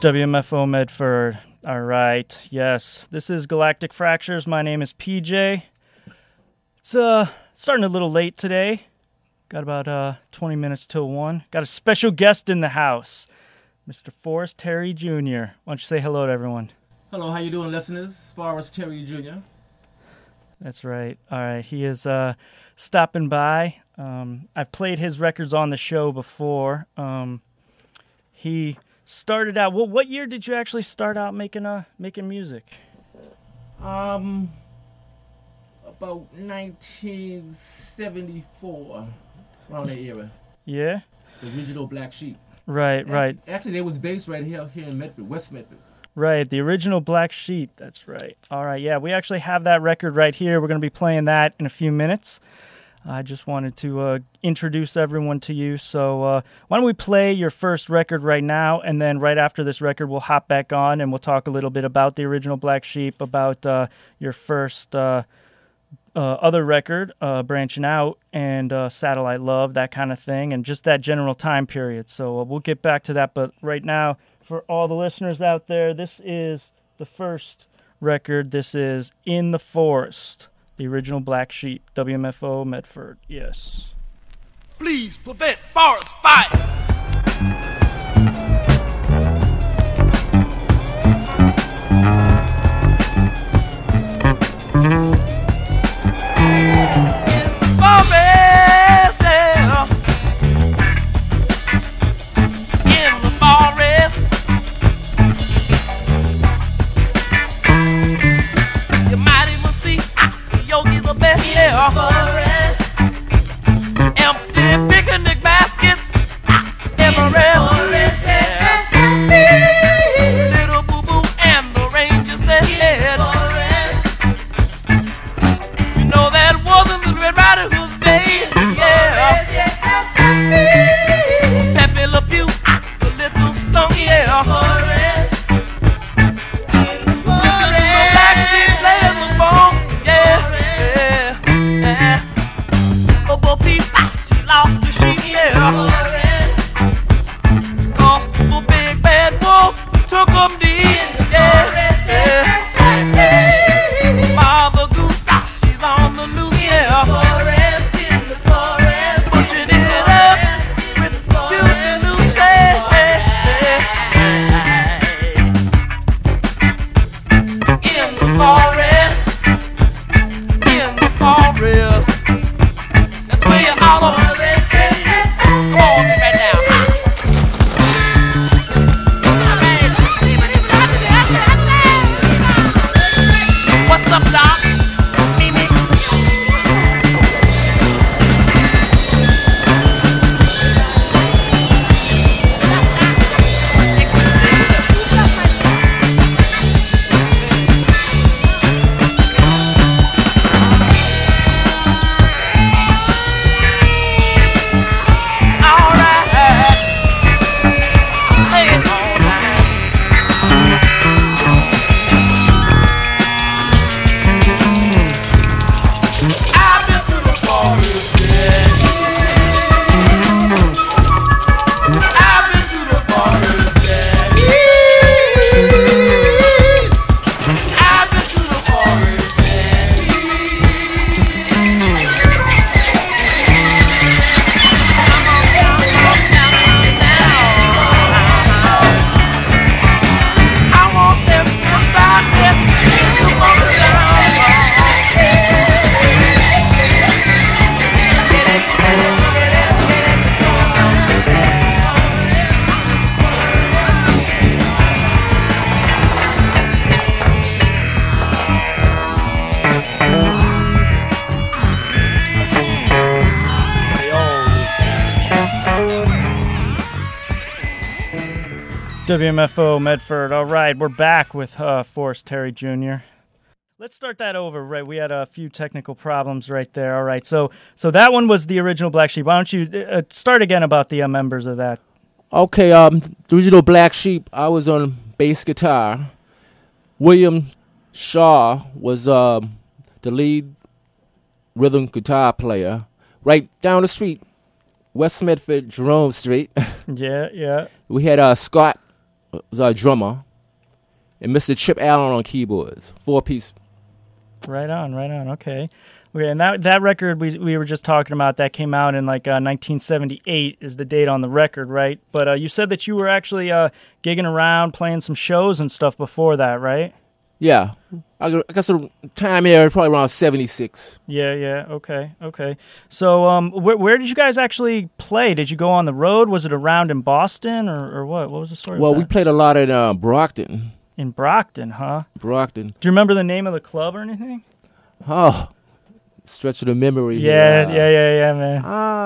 WMFO Medford. All right. Yes, this is Galactic Fractures. My name is PJ. It's starting a little late today. Got about 20 minutes till 1. Got a special guest in the house, Mr. Forrest Terry Jr. Why don't you say hello to everyone? Hello, how you doing, listeners? Forrest Terry Jr. That's right. All right. He is stopping by. I've played his records on the show before. He started out. Well, what year did you actually start out making music? About 1974, around that era. Yeah. The original Black Sheep. Right. Actually, they was based right here in Medford, West Medford. Right, the original Black Sheep. That's right. All right, yeah, we actually have that record right here. We're going to be playing that in a few minutes. I just wanted to introduce everyone to you. So why don't we play your first record right now, and then right after this record, we'll hop back on and we'll talk a little bit about the original Black Sheep, about your first other record, Branching Out, and Satellite Love, that kind of thing, and just that general time period. So we'll get back to that, but right now, for all the listeners out there, this is the first record. This is In the Forest, the original Black Sheep, WMFO Medford. Yes. Please prevent forest fires. Forest. Empty picnic baskets everywhere. Forest. Little boo boo and the ranger said, Forest. you know that wasn't the Red Riding Hood's day. Yeah. Pepe Le Pew, the little skunk. Yeah. Forest. Listen to the Black Sheep playing the phone. Yeah. Bo Peep, she lost the sheep, yeah. Cause the big bad wolf took 'em deep, yeah. Mother Goose, she's on the loose, yeah. Butching it up with juicy loose, in the forest, in the forest. Where you all over? Come on, right now. What's up, Doc? Mimi. WMFO Medford. All right, we're back with Forrest Terry Jr. Let's start that over. Right, we had a few technical problems right there. All right, so that one was the original Black Sheep. Why don't you start again about the members of that? Okay, the original Black Sheep, I was on bass guitar. William Shaw was the lead rhythm guitar player. Right down the street, West Medford, Jerome Street. Yeah. We had Scott was our drummer, and Mr. Chip Allen on keyboards. 4-piece. Right on. Okay, and that record we were just talking about, that came out in like 1978 is the date on the record, right? But you said that you were actually gigging around, playing some shows and stuff before that, right? Yeah, I got some time here, probably around 76. Yeah. Okay. So, where did you guys actually play? Did you go on the road? Was it around in Boston or what? What was the story? Well, of that? we played a lot in Brockton. In Brockton, huh? Brockton. Do you remember the name of the club or anything? Oh, stretch of the memory. Yeah, here. man.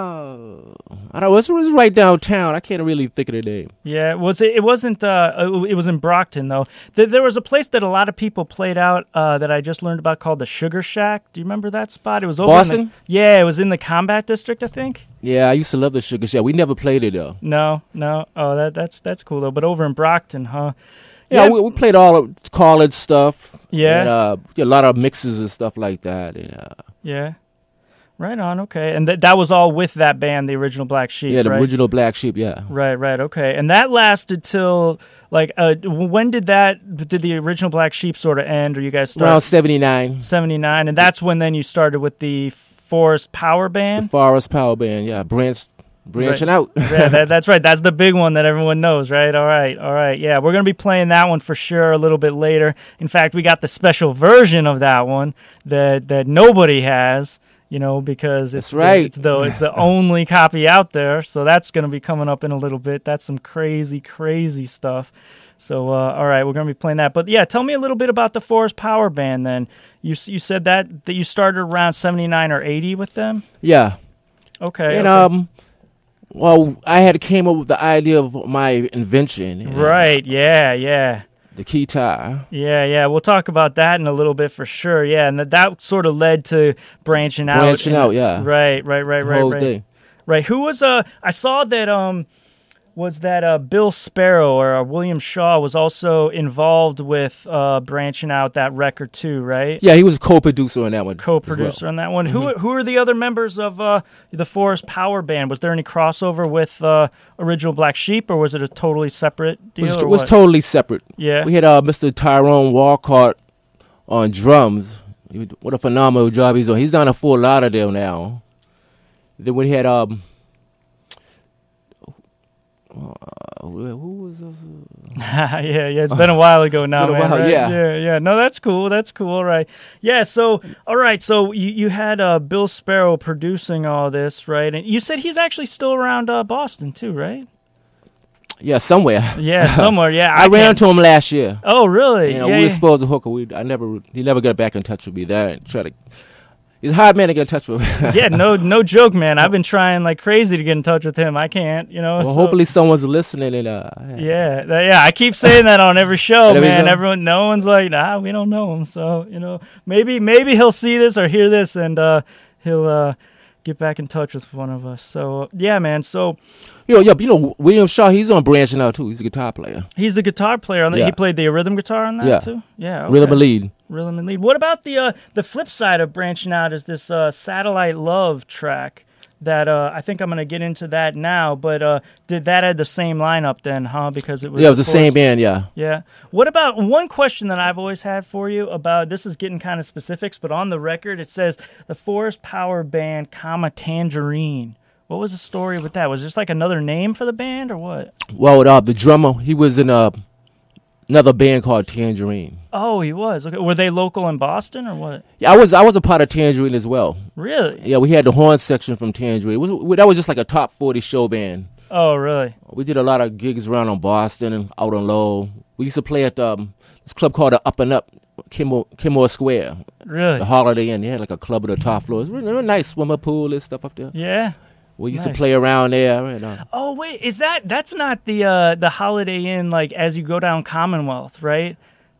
Oh, I don't know. It was right downtown. I can't really think of the name. Yeah, it wasn't. It was in Brockton though. There was a place that a lot of people played out that I just learned about called the Sugar Shack. Do you remember that spot? It was over Boston. It was in the Combat District, I think. Yeah, I used to love the Sugar Shack. We never played it though. No. Oh, that's cool though. But over in Brockton, huh? Yeah, we played all of college stuff. Yeah. And, a lot of mixes and stuff like that. And, yeah. Right on. Okay. And that was all with that band, the original Black Sheep. Yeah, the right? original Black Sheep. Yeah. Right. Okay. And that lasted till like when did the original Black Sheep sort of end, or you guys started Around 79. 79, and that's when then you started with the Forest Power Band. The Forest Power Band. Yeah, branching out. Yeah, that's right. That's the big one that everyone knows, right? All right. Yeah, we're going to be playing that one for sure a little bit later. In fact, we got the special version of that one that nobody has, because it's right. It's the only copy out there. So that's going to be coming up in a little bit. That's some crazy stuff. So, all right, we're going to be playing that. But yeah, tell me a little bit about the Forest Power Band then. You said that you started around 79 or 80 with them? Yeah. Okay. And well, I had came up with the idea of my invention. Right. Yeah. The guitar. Yeah. We'll talk about that in a little bit for sure. Yeah, and that sort of led to branching out. Yeah. Right. The whole thing. Right. Who was I saw that was that Bill Sparrow or William Shaw was also involved with branching out that record too, right? Yeah, he was a co-producer on that one. On that one. Mm-hmm. Who are the other members of the Forest Power Band? Was there any crossover with original Black Sheep, or was it a totally separate deal? It was totally separate. Yeah. We had Mr. Tyrone Walcott on drums. What a phenomenal job he's doing. He's done a full lot of them now. Then we had who was this? yeah, it's been a while ago now, man. Right? Yeah. No, that's cool. All right. Yeah, so all right, so you had Bill Sparrow producing all this, right? And you said he's actually still around Boston too, right? Yeah, somewhere. Yeah, somewhere. Yeah, I ran into him last year. Oh, really? We were supposed to hook up. He never got back in touch with me. He's a hard man to get in touch with. Yeah, no joke, man. I've been trying like crazy to get in touch with him. I can't, Well, hopefully someone's listening. And yeah. I keep saying that on every show, man. No one's like, we don't know him. So maybe he'll see this or hear this, and he'll get back in touch with one of us. So yeah, man. So William Shaw, he's on branching out too. He's a guitar player. He's the guitar player on that. Yeah. He played the rhythm guitar on that too. Yeah, okay. Rhythm and lead. What about the flip side of branching out? Is this Satellite Love track that I think I'm going to get into that now? But did that had the same lineup then, huh? Because it was the same band. Yeah. Yeah. What about one question that I've always had for you about this is getting kind of specifics, but on the record it says the Forest Power Band, Tangerine. What was the story with that? Was this like another name for the band or what? Well, the drummer, he was in another band called Tangerine. Oh, he was. Okay. Were they local in Boston or what? Yeah, I was a part of Tangerine as well. Really? Yeah, we had the horn section from Tangerine. That was just like a top 40 show band. Oh, really? We did a lot of gigs around on Boston and out on Low. We used to play at this club called the Up and Up, Kenmore Square. Really? The Holiday Inn. They had like a club at the top floor. It was really nice swimmer pool and stuff up there. Yeah. We used to play around there. And, oh wait, that's not the Holiday Inn like as you go down Commonwealth, right?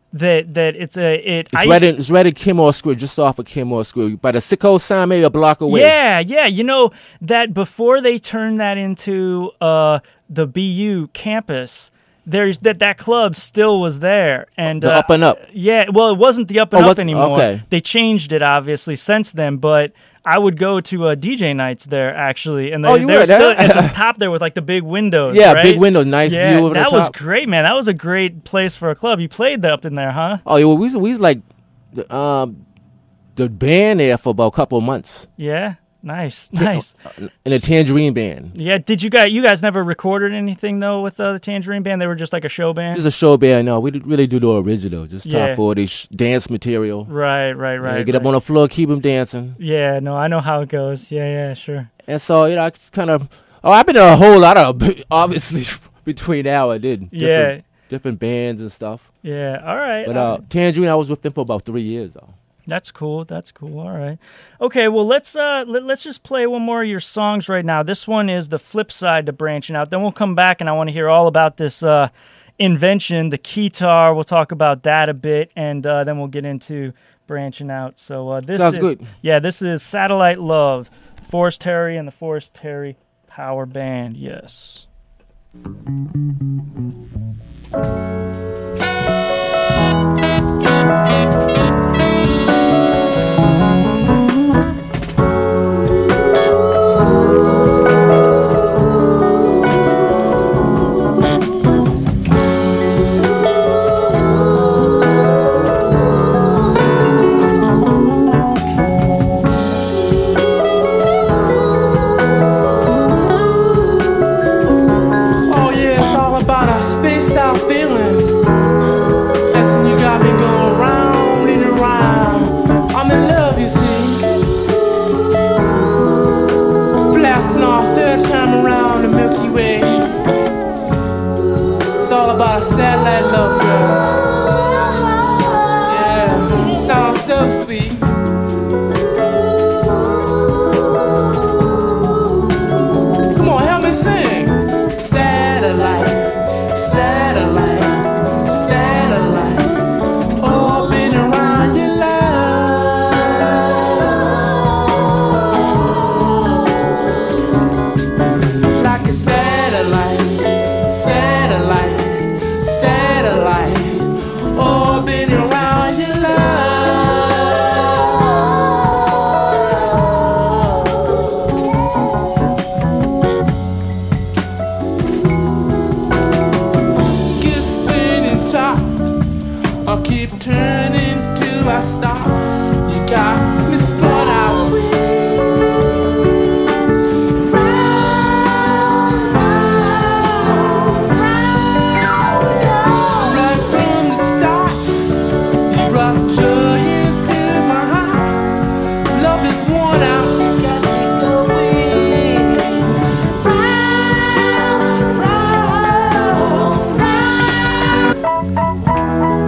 It's right at Kenmore Square, just off of Kenmore Square, by the Sicko sign, maybe a block away. Yeah. You know that before they turned that into the BU campus. There's that club still was there, and the Up and Up. Yeah, well, it wasn't the Up and Up anymore. Okay. They changed it obviously since then, but I would go to DJ nights there actually, and Oh, you they're would, still huh? at the top there with like the big windows. Yeah, right? big window, nice Yeah, view over the that top. was great, man. That was a great place for a club. You played up in there, huh? Oh, yeah, well, we was like the band there for about a couple of months Yeah, nice. in a Tangerine band. Yeah, did you guys never recorded anything though with the Tangerine Band? They were just like a show band. Just a show band. No, we didn't really do the original. Just Yeah. top 40 dance material. Right. Yeah, get up on the floor, keep them dancing. Yeah, no, I know how it goes. Yeah, sure. And so, I just kind of... Oh, I've been in a whole lot of... Obviously, between now and then. Different bands and stuff. Yeah, all right. But Tangerine, I was with them for about 3 years, though. That's cool. All right. Okay, well, let's just play one more of your songs right now. This one is the flip side to Branching Out. Then we'll come back, and I want to hear all about this invention, the keytar. We'll talk about that a bit, and then we'll get into Branching Out. So this Sounds good. Yeah, this is Satellite Love, Forrest Terry and the Forrest Terry Power Band. Yes. Oh yeah, it's all about a spaced out feeling. Listen, you got me going round and around. I'm in love, you see. Blasting off third time around the Milky Way. It's all about a satellite love, girl. Yeah, sounds so sweet. Come on, help me sing. Satellite, satellite, satellite, orbit around your love. Like a satellite, satellite, satellite, orbit around your love. Get spinning top. I'll keep turning till I stop. You got me spun out. Right from the start, you brought joy into my heart. Love is worn out. You got me going round, round, round.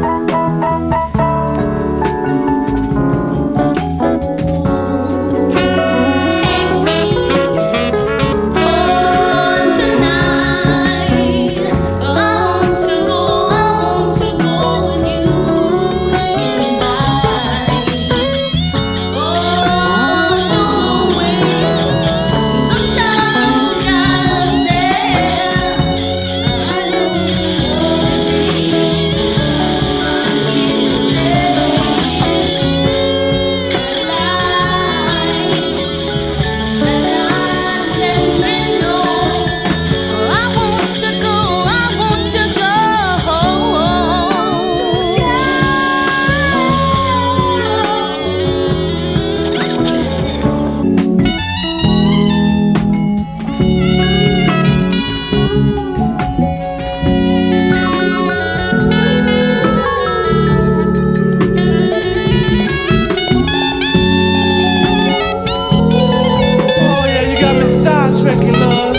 Oh yeah, you got me Star Trek in love.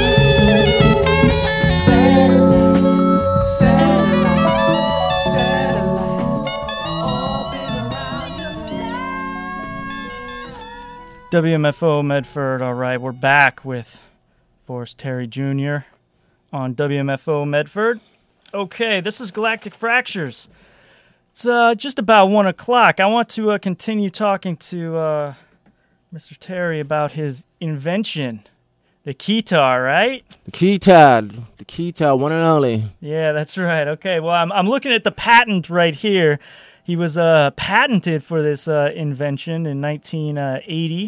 Satellite, satellite, orbit around your WMFO Medford. All right, we're back with Forrest Terry Jr. on WMFO Medford. Okay, this is Galactic Fractures. It's just about 1 o'clock. I want to continue talking to Mr. Terry about his invention, the keytar, right? The keytar, one and only. Yeah, that's right. Okay, well, I'm looking at the patent right here. He was patented for this invention in 1980,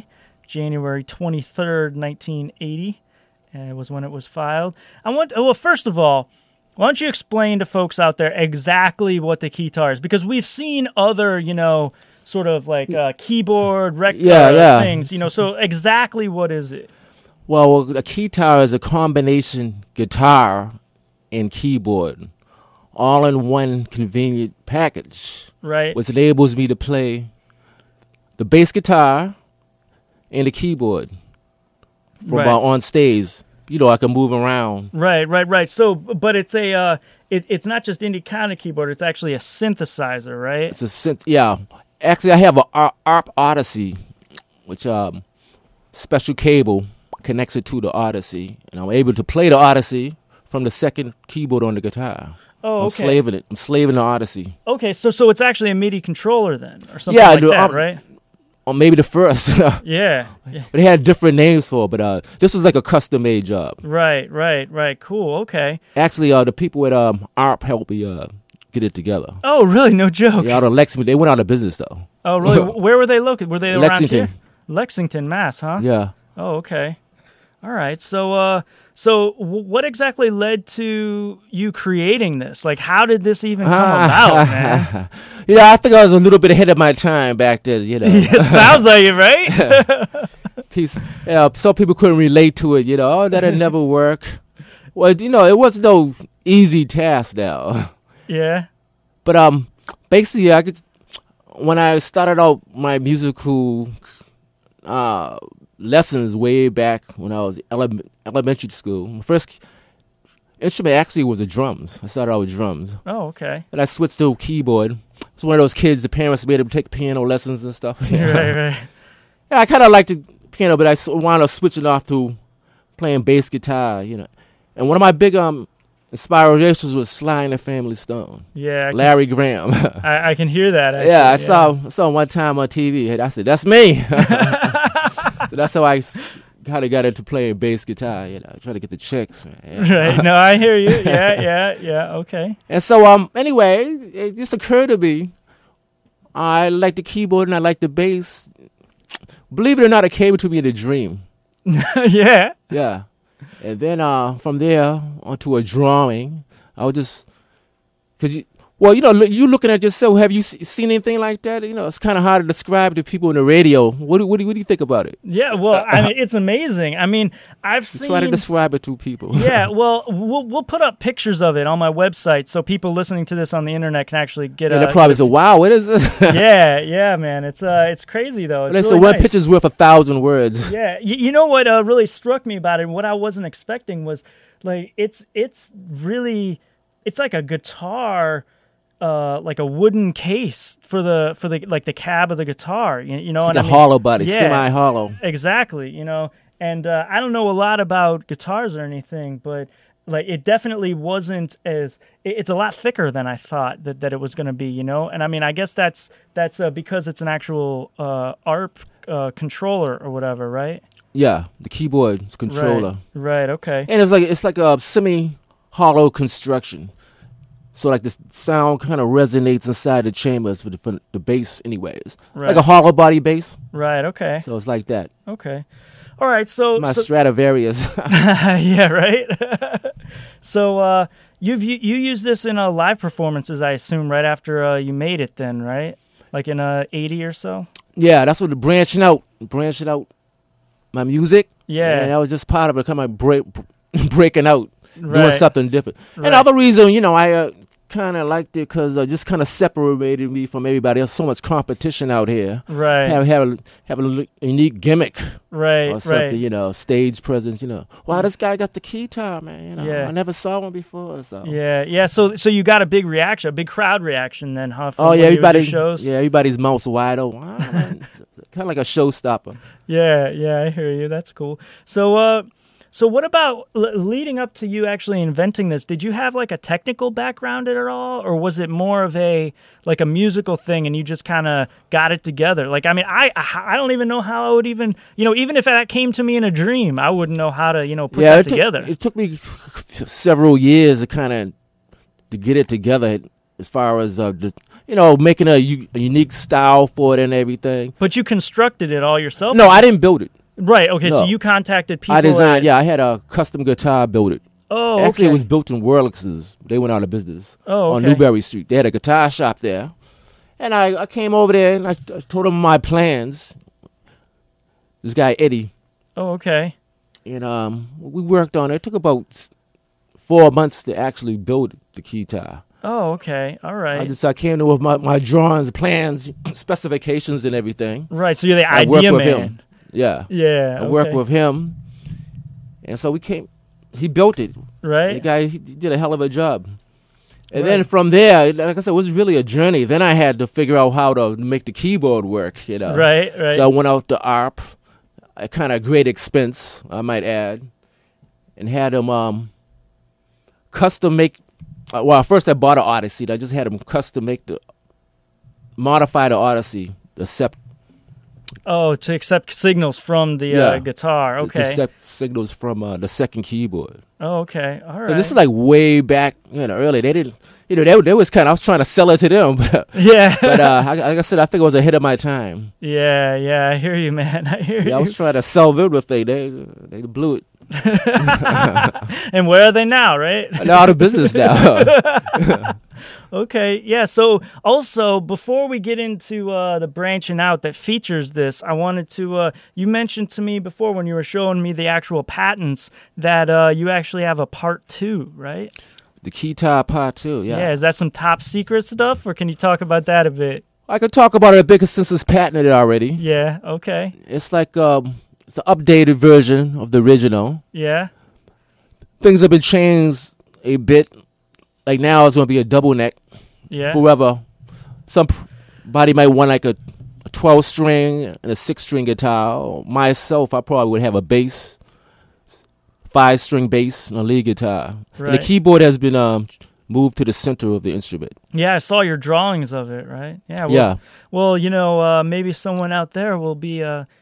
January 23rd, 1980. Was when it was filed. Well, first of all, why don't you explain to folks out there exactly what the keytar is? Because we've seen other, sort of like keyboard things, so exactly what is it? Well, a keytar is a combination guitar and keyboard, all in one convenient package. Right. Which enables me to play the bass guitar and the keyboard from on stage. I can move around. Right. So, but it's it's not just any kind of keyboard. It's actually a synthesizer, right? It's a synth. Yeah. Actually, I have a ARP Odyssey, which special cable connects it to the Odyssey, and I'm able to play the Odyssey from the second keyboard on the guitar. Oh, okay. I'm slaving the Odyssey. Okay, so it's actually a MIDI controller then, or something like that, right? Or maybe the first. Yeah. But they had different names for it, but this was like a custom-made job. Right. Cool, okay. Actually, the people at ARP helped me get it together. Oh, really? No joke. Yeah, out of Lexington. They went out of business, though. Oh, really? Where were they located? Were they Lexington. around here? Lexington, Mass, huh? Yeah. Oh, okay. All right. So what exactly led to you creating this? Like, how did this even come about, man? Yeah, I think I was a little bit ahead of my time back then, It sounds like it, right? Some people couldn't relate to it, oh, that'll never work. Well, it was no easy task now. Yeah. But basically, when I started out my musical lessons way back when I was elementary school, my first instrument actually was the drums. I started out with drums. Oh, okay. And I switched to keyboard. I was one of those kids the parents made them take piano lessons and stuff. Right. Yeah, I kind of liked the piano, but I wound up switching off to playing bass guitar, And one of my big inspirations was Sly and the Family Stone. Yeah. Larry Graham. I can hear that. Actually. Yeah, I saw one time on TV. I said, that's me. So that's how I kind of got into playing bass guitar, trying to get the chicks. Right. No, I hear you. Yeah. Okay. And so, anyway, it just occurred to me, I like the keyboard and I like the bass. Believe it or not, it came to me in a dream. Yeah. Yeah. And then from there onto a drawing, I was just, you looking at yourself, have you seen anything like that? It's kind of hard to describe to people in the radio. What do you think about it? Yeah, well, it's amazing. I've seen... Try to describe it to people. Yeah, well, we'll put up pictures of it on my website so people listening to this on the internet can actually get they'll probably say, wow, what is this? Yeah, man. It's crazy, though. It's really one picture's worth 1,000 words. Yeah. You know what really struck me about it, and what I wasn't expecting was, like, it's really... It's like a guitar... like a wooden case for the cab of the guitar, It's like a hollow body, semi-hollow. Exactly, And I don't know a lot about guitars or anything, but like it definitely wasn't as. It's a lot thicker than I thought that it was going to be, And I guess that's because it's an actual ARP controller or whatever, right? Yeah, the keyboard controller. Right. Okay. And it's like a semi-hollow construction. So like the sound kind of resonates inside the chambers for the bass anyways. Right. Like a hollow body bass. Right, okay. So it's like that. Okay. All right, so... Stradivarius. Yeah, right? So you used this in live performances, I assume, right after you made it then, right? Like in 80 or so? Yeah, that's what branching out my music. Yeah. And that was just part of it, kind of breaking out, right. doing something different. Right. Another reason, I kind of liked it because just kind of separated me from everybody else. So much competition out here. Right. Have a unique gimmick. Right. Or something, stage presence. Wow, this guy got the keytar, man. Yeah. I never saw one before. So. Yeah. So you got a big reaction, a big crowd reaction then, huh? Oh yeah, shows. Yeah, everybody's mouths wide open. Wow, kind of like a showstopper. Yeah, I hear you. That's cool. So what about leading up to you actually inventing this? Did you have like a technical background at all, or was it more of a musical thing and you just kind of got it together? Like, I don't even know how I would even, even if that came to me in a dream, I wouldn't know how to, put that together. It took me several years to get it together. as far as making a unique style for it and everything. But you constructed it all yourself? No, I didn't build it. Right. Okay. No. So you contacted people. I designed. Yeah, I had a custom guitar built it. Oh, Actually, okay. it was built in Wurlitz's. They went out of business. Oh, on okay. Newberry Street. They had a guitar shop there. And I came over there and I told him my plans. This guy, Eddie. Oh, okay. And we worked on it. It took about 4 months to actually build the guitar. Oh, okay. All right. I came to with my drawings, plans, specifications, and everything. Right. So you're the I idea worked with man. him. Yeah. Yeah. I worked with him. And so we came. He built it. Right. The guy, he did a hell of a job. And Right. then from there, like I said, it was really a journey. Then I had to figure out how to make the keyboard work, Right. Right. So I went out to ARP, at kind of great expense, I might add, and had him custom make. Well, first I bought an Odyssey. I just had him custom modify the Odyssey, to accept to accept signals from the guitar. to Okay. accept signals from the second keyboard. Oh, okay. All 'Cause right. this is like way back, early. They didn't, they was kind of. I was trying to sell it to them, but yeah. like I said, I think it was ahead of my time. yeah. Yeah. I hear you, man. I hear Yeah, I you. was trying to sell them with they blew it. And where are they now? Right. They're out of business now. Okay, yeah. So also, before we get into the branching out that features this, I wanted to. You mentioned to me before when you were showing me the actual patents that you actually have a part 2, right? The guitar part 2, yeah. Yeah. Is that some top secret stuff, or can you talk about that a bit? I could talk about it a bit since it's patented already. Yeah. Okay. It's like it's an updated version of the original. Yeah. Things have been changed a bit. Like now, it's going to be a double neck. Yeah. Whoever, somebody might want like a 12-string and a 6-string guitar. Or myself, I probably would have a bass, 5-string bass, and a lead guitar. And the Right. keyboard has been moved to the center of the instrument. Yeah, I saw your drawings of it, right? Yeah. Well, Yeah. Well, maybe someone out there will be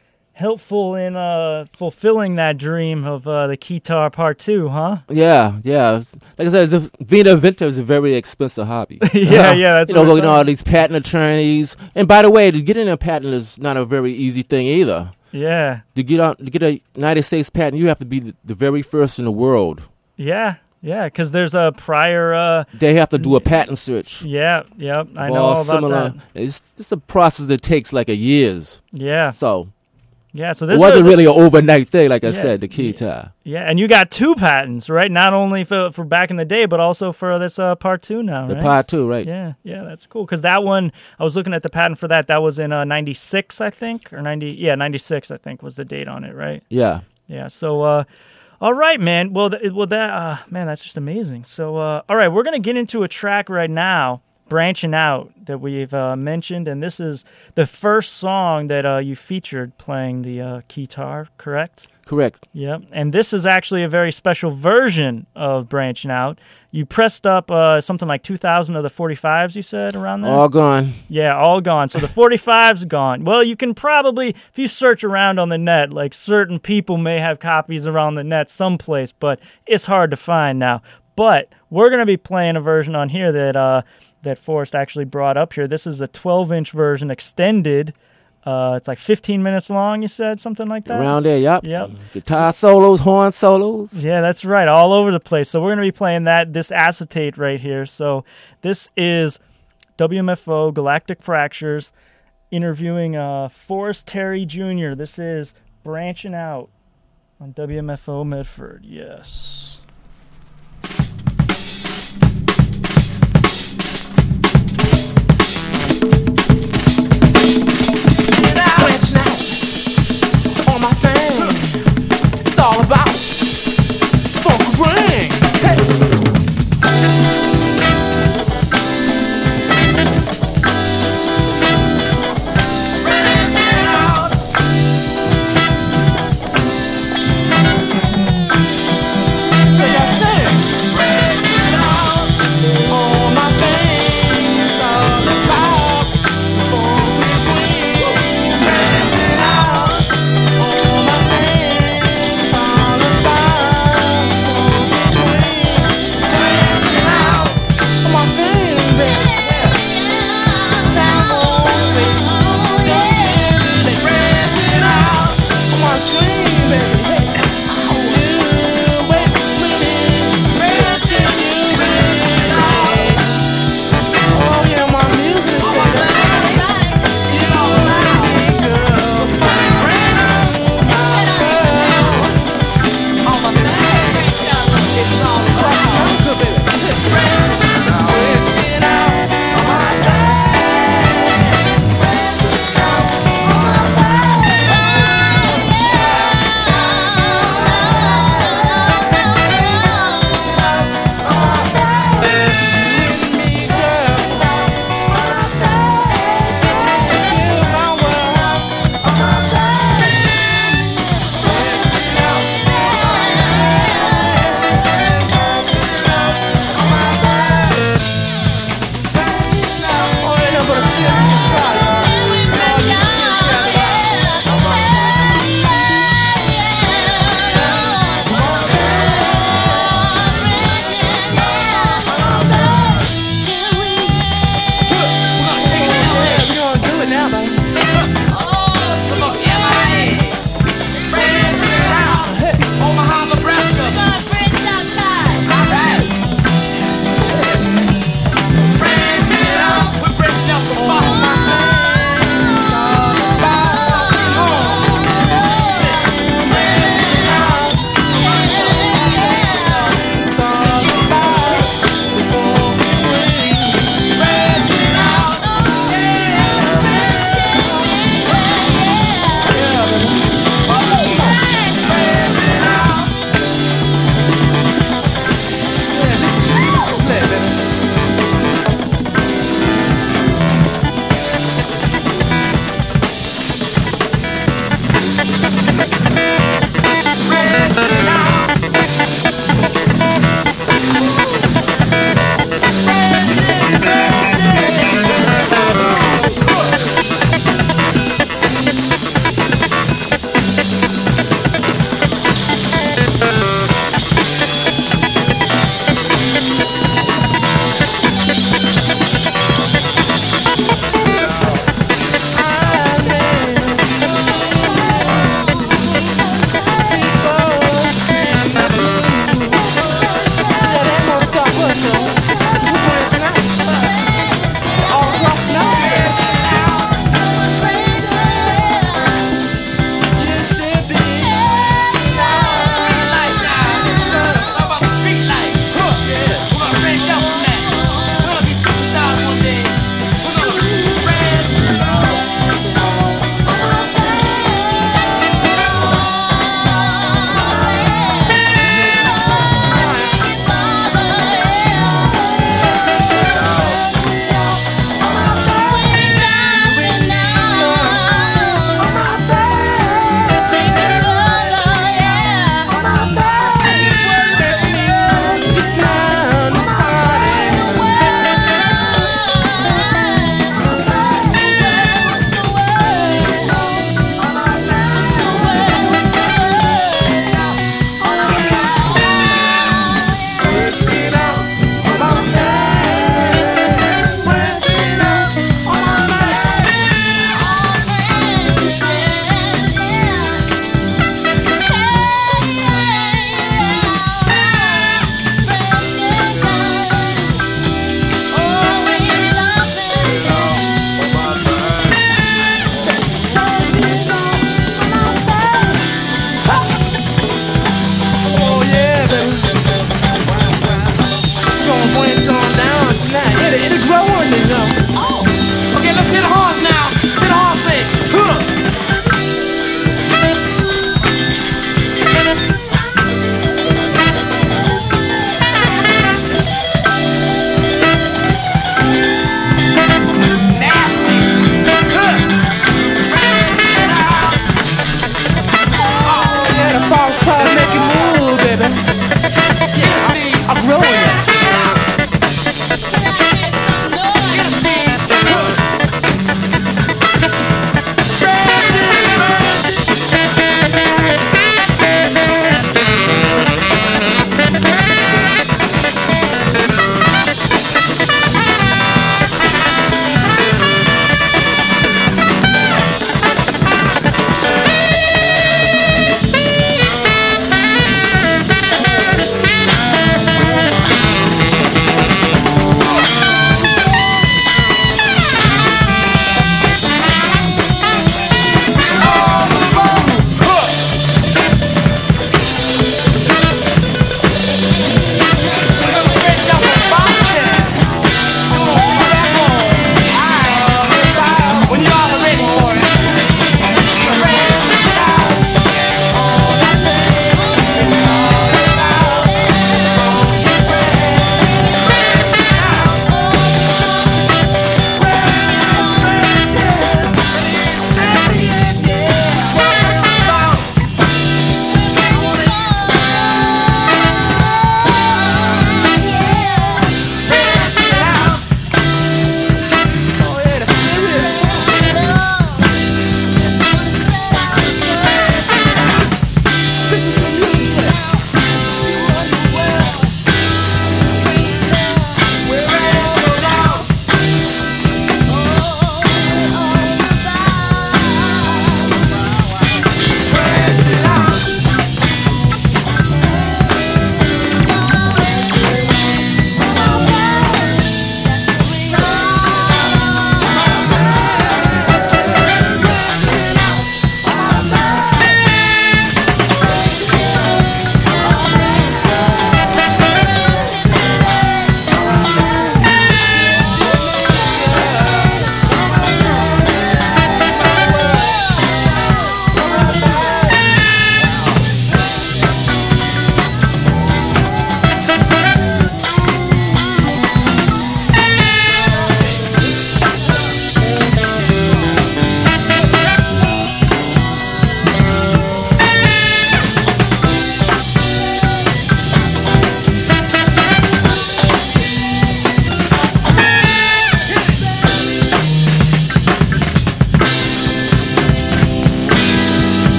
helpful in fulfilling that dream of the guitar part 2, huh? Yeah. Like I said, being an inventor is a very expensive hobby. Yeah, that's what I all thought. these patent attorneys. And by the way, to get in a patent is not a very easy thing either. Yeah. To get a United States patent, you have to be the very first in the world. Yeah, because there's a prior. They have to do a patent search. Yep, I know All all about that. It's a process that takes like a years. Yeah, So so it this wasn't really an overnight thing, like I Yeah. said, the guitar. Yeah, and you got 2 patents, right? Not only for back in the day, but also for this part 2 now, The right? part 2, right? Yeah, that's cool. Because that one, I was looking at the patent for that. That was in 96, I think, or 96, I think was the date on it, right? Yeah. Yeah. So, all right, man. Well, man, that's just amazing. So, all right, we're gonna get into a track right now, branching out, that we've mentioned, and this is the first song that you featured playing the guitar, correct? Correct. Yep. And this is actually a very special version of branching out. You pressed up something like 2,000 of the 45s, you said, around there? All gone. Yeah, all gone. So the 45's gone. Well, you can probably, if you search around on the net, like certain people may have copies around the net someplace, but it's hard to find now. But we're going to be playing a version on here that Forrest actually brought up here. This is a 12-inch version extended. It's like 15 minutes long, you said, something like that? Around there, yep. Yep. Guitar solos, horn solos. Yeah, that's right. All over the place. So we're going to be playing this acetate right here. So this is WMFO Galactic Fractures interviewing Forrest Terry Jr. This is Branching Out on WMFO Medford. Yes. Branching out on my thing. It's all about funk ring. Hey.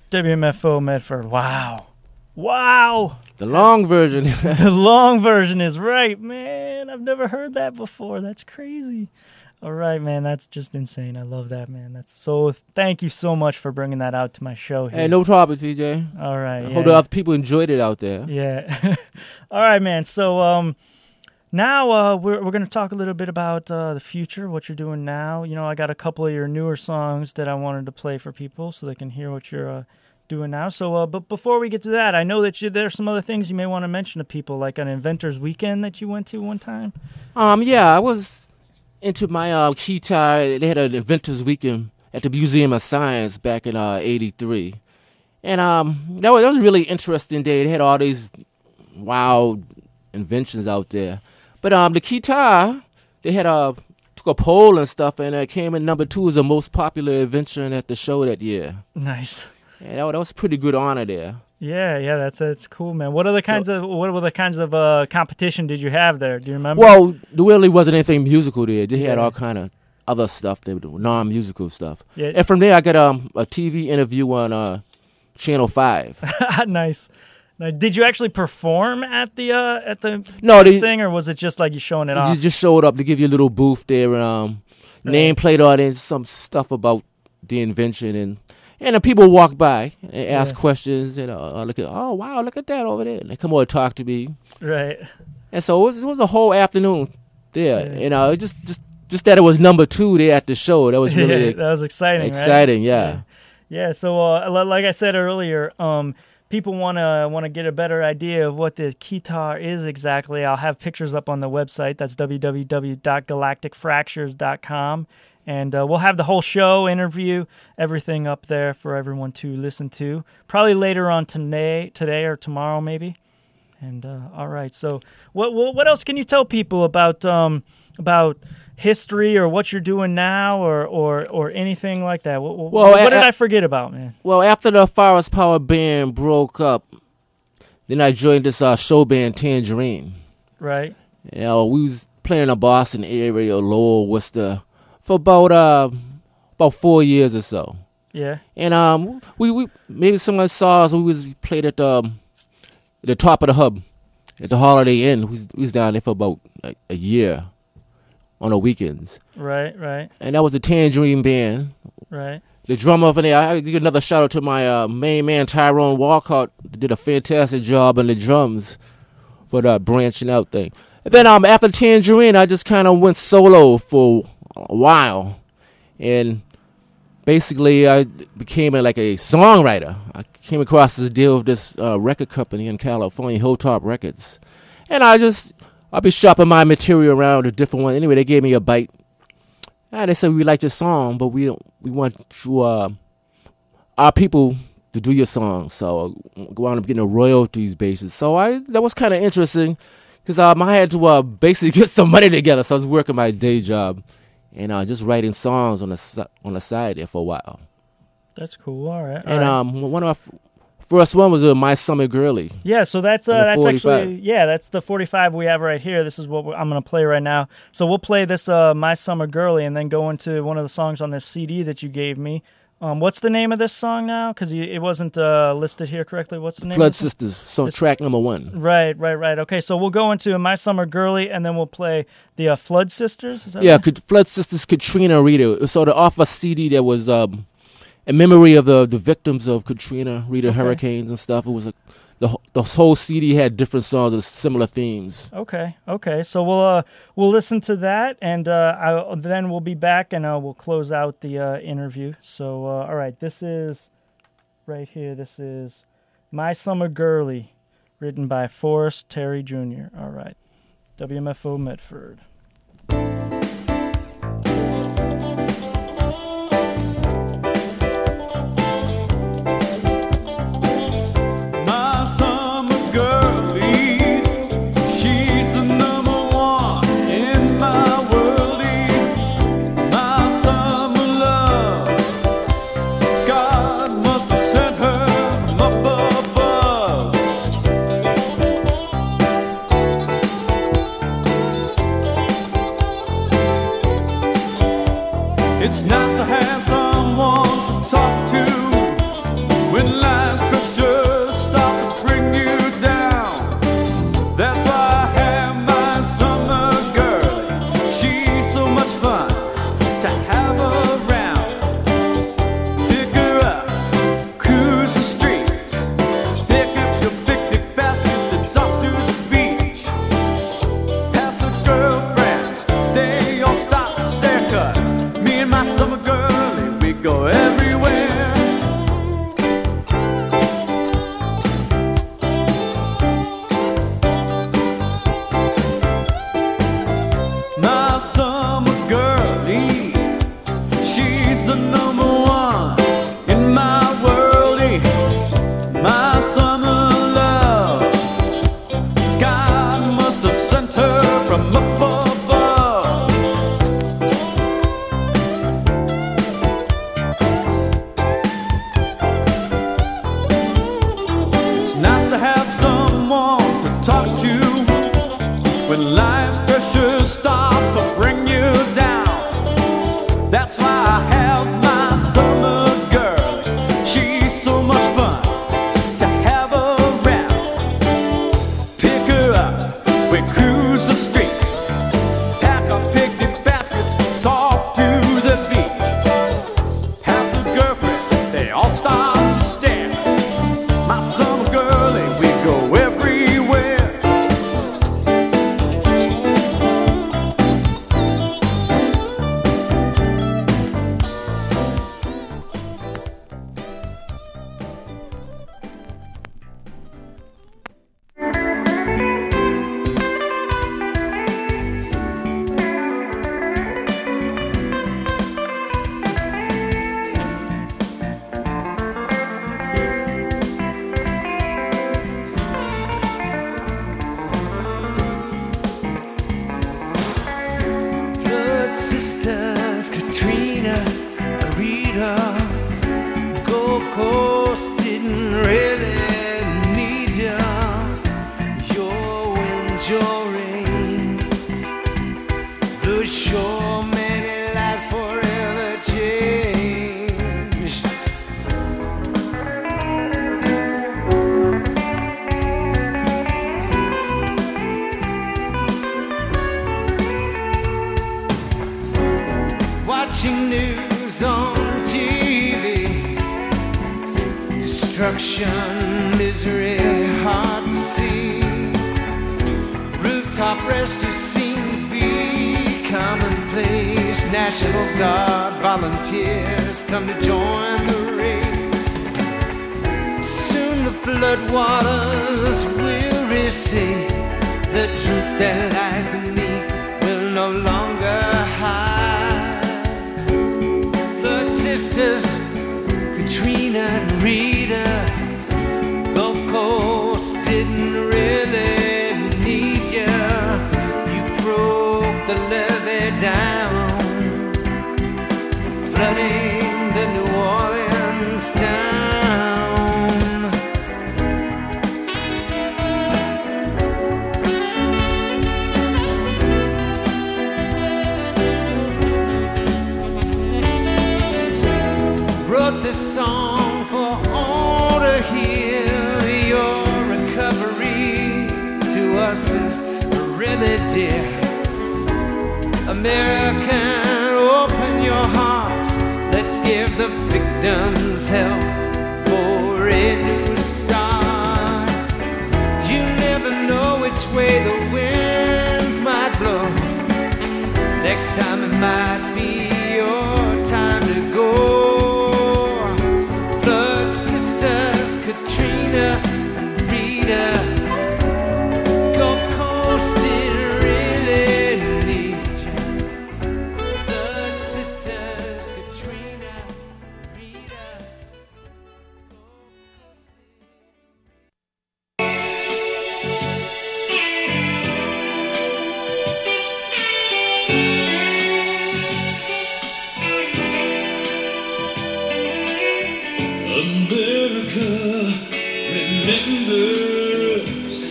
WMFO Medford. Wow. Wow. The long version. The long version is right, man. I've never heard that before. That's crazy. All right, man. That's just insane. I love that, man. Thank you so much for bringing that out to my show here. Hey, no problem, TJ. All right. I hope the other people enjoyed it out there. Yeah. All right, man. So now we're going to talk a little bit about the future, what you're doing now. You know, I got a couple of your newer songs that I wanted to play for people so they can hear what you're doing now. So, but before we get to that, I know that there's some other things you may want to mention to people, like an Inventors Weekend that you went to one time. Yeah, I was into my guitar. They had an Inventors Weekend at the Museum of Science back in '83, and that was a really interesting day. They had all these wild inventions out there, but the guitar, they had took a poll and stuff, and it came in number 2 as the most popular invention at the show that year. Nice. Yeah, that was a pretty good honor there. Yeah, that's cool, man. What other kinds of competition did you have there? Do you remember? Well, there really wasn't anything musical there. They had all kind of other stuff, non-musical stuff. Yeah. And from there, I got a TV interview on Channel 5. Nice. Now, did you actually perform at the thing, or was it just like you showing it off? You just showed up to give you a little booth there, nameplate on it, some stuff about the invention, and the people walk by and ask questions, and look at that over there. And they come over and talk to me. Right. And so it was a whole afternoon there. Yeah. Just that it was number 2 there at the show. That was really that was exciting. Exciting, right? Yeah. So like I said earlier, people want to get a better idea of what the guitar is exactly. I'll have pictures up on the website. That's www.galacticfractures.com. And we'll have the whole show, interview, everything up there for everyone to listen to. Probably later on today or tomorrow maybe. And all right. So what else can you tell people about history or what you're doing now or anything like that? What did I forget about, man? Well, after the Forest Power Band broke up, then I joined this show band Tangerine. Right. You know, we was playing in the Boston area, Lowell, Worcester, for about 4 years or so. Yeah. And we maybe someone saw us. We played at the top of the hub at the Holiday Inn. We was down there for about a year on the weekends. Right. And that was the Tangerine Band. Right. The drummer over there, I give another shout out to my main man, Tyrone Walcott. Did a fantastic job on the drums for the branching out thing. And then after Tangerine, I just kind of went solo for a while. And basically, I became a songwriter. I came across this deal with this record company in California, Hilltop Records. And I'll be shopping my material around a different one. Anyway, they gave me a bite. And they said, we like your song, but we want you, our people to do your song. So I wound up getting a royalties basis. So that was kind of interesting because I had to basically get some money together. So I was working my day job and just writing songs on the side there for a while. That's cool. All right. And one of our first one was My Summer Girlie. Yeah, so that's actually that's the 45 we have right here. This is what I'm going to play right now. So we'll play this My Summer Girlie and then go into one of the songs on this CD that you gave me. What's the name of this song now? Because it wasn't listed here correctly. What's the name? Flood Sisters, track number 1. Right. Okay, so we'll go into My Summer Girlie and then we'll play the Flood Sisters. Is that right? Flood Sisters, Katrina Rita. So off a CD that was in memory of the victims of Katrina, Rita hurricanes and stuff. It was the whole CD had different songs with similar themes. Okay. So we'll listen to that, and then we'll be back and we'll close out the interview. So all right, this is right here. This is My Summer Girlie, written by Forrest Terry Jr. All right, WMFO Medford. It's nice to have someone to talk to when life have around. Pick her up, cruise the streets, pick up your picnic baskets and off to the beach. Pass the girlfriends, they all stop to stare, 'cause me and my summer girlie, we go everywhere. My summer girlie, she's the number one in my worldie. My summer love, God must have sent her from up above. It's nice to have someone to talk to when life's pressures start to bring you down. That's why I have my summer girl. She's so much fun to have around. Pick her up, we cruise the streets, pack our picnic baskets, it's off to the beach. Pass a girlfriend, they all stop to stare. My summer girlie, we go everywhere. Flood sisters, Katrina, Rita, Gold Coast didn't really need ya. Your winds, your rains, blew ashore, many lives forever changed. Watching news on TV, destruction, misery, hard to see. Rooftop rescue seem to be commonplace. National Guard volunteers come to join the race. Soon the floodwaters will recede. The truth that lies beneath will no longer hide. Flood sisters, Katrina and Rita, Gulf Coast didn't really need ya. You broke the levee down, flooding the New Orleans town. Wrote this song for all to hear. Your recovery to us is really dear. American, open your hearts. Let's give the victims help for a new start. You never know which way the winds might blow. Next time it might be your time to go. Flood sisters, Katrina and Rita, Gulf Coast didn't really need you. Flood sisters, Katrina, Rita, America remembers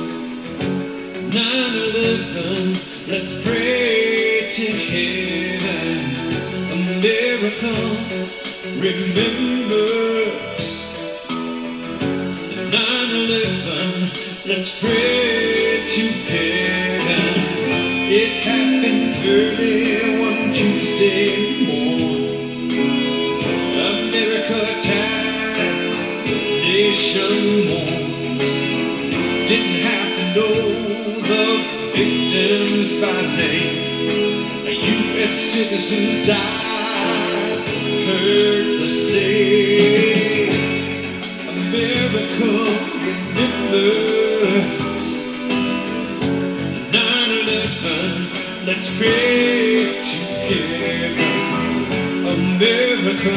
9/11. Let's pray to heaven. America remembers 9/11. Let's pray to heaven. It happened early one Tuesday morning. citizens died. Heard the say, America remembers 9/11. Let's pray to heaven. America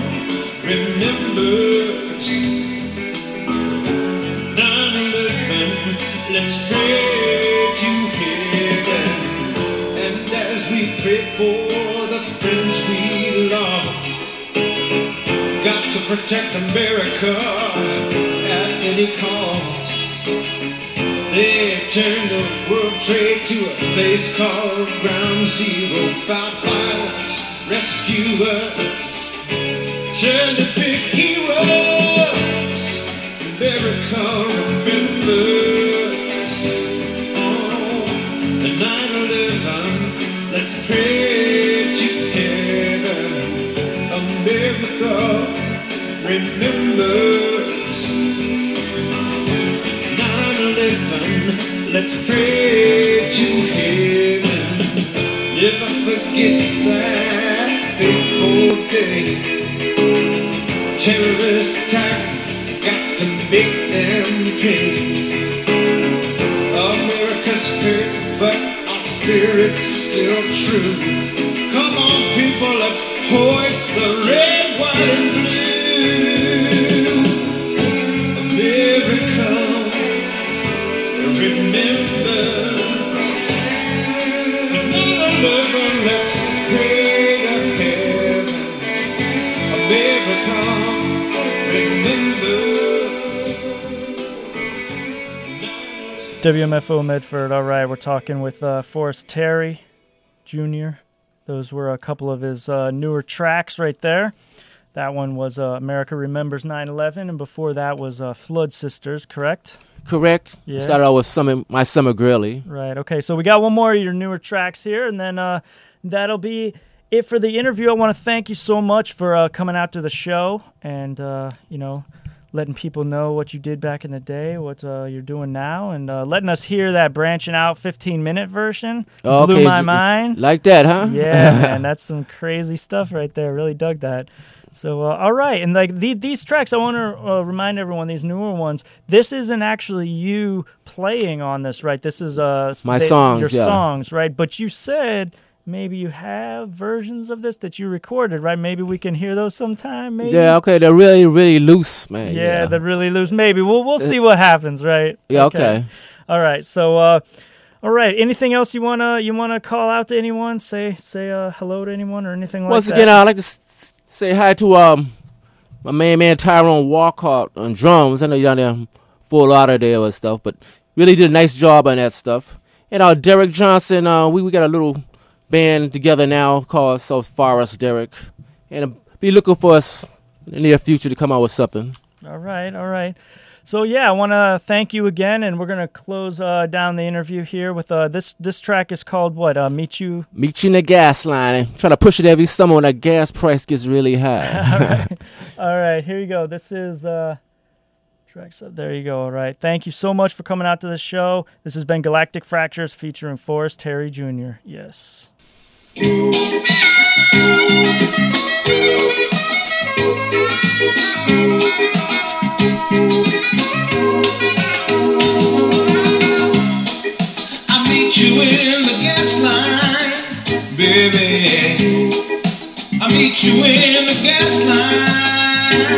remembers 9/11. Let's pray to heaven. And as we pray for the friends we lost, got to protect America at any cost. They turned the World Trade to a place called Ground Zero. Fight fighters, rescuers, turned to big heroes. America remembers. Oh, the 9/11. Let's pray to heaven. America remembers 9/11. Let's pray to heaven. Never forget that fateful day. Terrorist attack, got to make them pay. America's hurt, but our spirit's still true. Come on, people, let's hoist the red, white, and blue. America, remember 9/11. Let's pray to heaven. America remembers. WMFO Medford. All right, we're talking with Forrest Terry Jr. Those were a couple of his newer tracks right there. That one was America Remembers 9/11, and before that was Flood Sisters, correct? Correct. Yeah. Started out with my summer girly. Right, okay. So we got one more of your newer tracks here, and then that'll be it for the interview. I want to thank you so much for coming out to the show and, letting people know what you did back in the day, what you're doing now, and letting us hear that branching out 15-minute version. Oh, Blew okay. my mind. Like that, huh? Yeah, man, that's some crazy stuff right there. Really dug that. So, all right, and like these tracks, I want to remind everyone, these newer ones, this isn't actually you playing on this, right? This is My songs, your yeah. songs, right? But you said maybe you have versions of this that you recorded, right? Maybe we can hear those sometime, maybe? Yeah, okay, they're really, really loose, man. Yeah, they're really loose. Maybe. We'll see what happens, right? Yeah, okay. All right, so... all right. Anything else you wanna call out to anyone? Say hello to anyone or anything like that? Once again, I'd like to say hi to my man Tyrone Walcott on drums. I know you're down there in Fort Lauderdale and stuff, but really did a nice job on that stuff. And Derek Johnson, we got a little band together now called South Forest Derek, and be looking for us in the near future to come out with something. All right. So, yeah, I want to thank you again, and we're going to close down the interview here with this track is called what? Meet You in the gas line. Trying to push it every summer when that gas price gets really high. All right, here you go. This is tracks up. There you go. All right. Thank you so much for coming out to the show. This has been Galactic Fractures featuring Forrest Terry Jr. Yes. Meet you in the gas line, baby. I meet you in the gas line.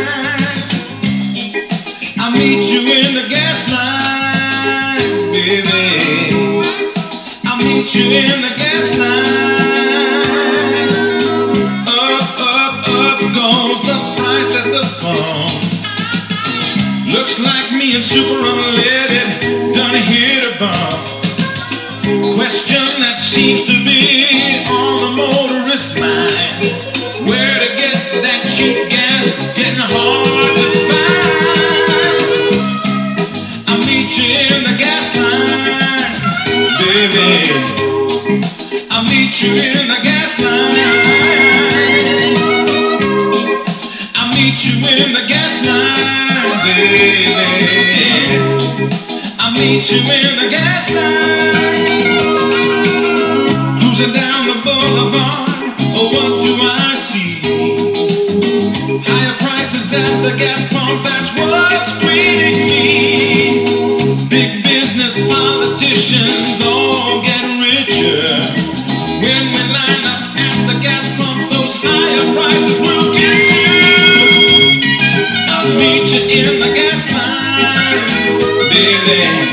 I meet you in the gas line, baby. I meet you in the gas line. Up goes the price at the pump. Looks like me and Super Unleaded done hit a bump. Question that seems to be on the motorist's mind. Where to get that cheap gas, getting hard to find. I meet you in the gas line, baby. I meet you in the gas line. I meet you in the gas line, baby. I meet you in the gas line. Cruising down the boulevard, Oh, what do I see? Higher prices at the gas pump, that's what's greeting me. Big business politicians all get richer. When we line up at the gas pump, those higher prices will get you. I'll meet you in the gas line, baby.